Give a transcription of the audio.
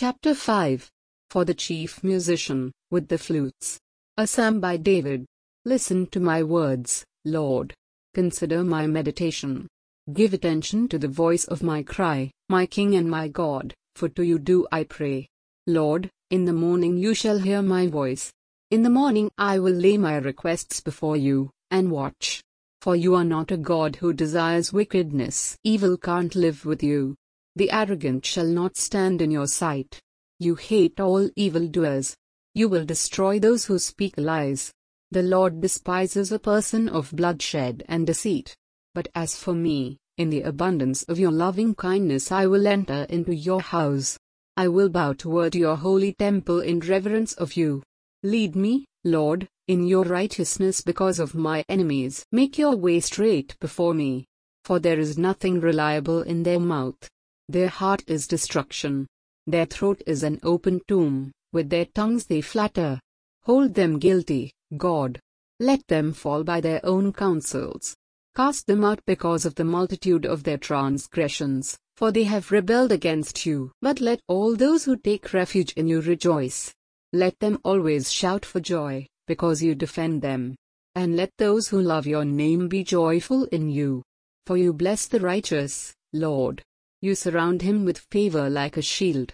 Chapter 5. For the chief musician, with the flutes. A psalm by David. Listen to my words, Lord. Consider my meditation. Give attention to the voice of my cry, my King and my God, for to you do I pray. Lord, in the morning you shall hear my voice. In the morning I will lay my requests before you, and watch. For you are not a God who desires wickedness. Evil can't live with you. The arrogant shall not stand in your sight. You hate all evildoers. You will destroy those who speak lies. The Lord despises a person of bloodshed and deceit. But as for me, in the abundance of your loving kindness I will enter into your house. I will bow toward your holy temple in reverence of you. Lead me, Lord, in your righteousness because of my enemies. Make your way straight before me. For there is nothing reliable in their mouth. Their heart is destruction. Their throat is an open tomb, with their tongues they flatter. Hold them guilty, God. Let them fall by their own counsels. Cast them out because of the multitude of their transgressions, for they have rebelled against you. But let all those who take refuge in you rejoice. Let them always shout for joy, because you defend them. And let those who love your name be joyful in you. For you bless the righteous, Lord. You surround him with favor like a shield.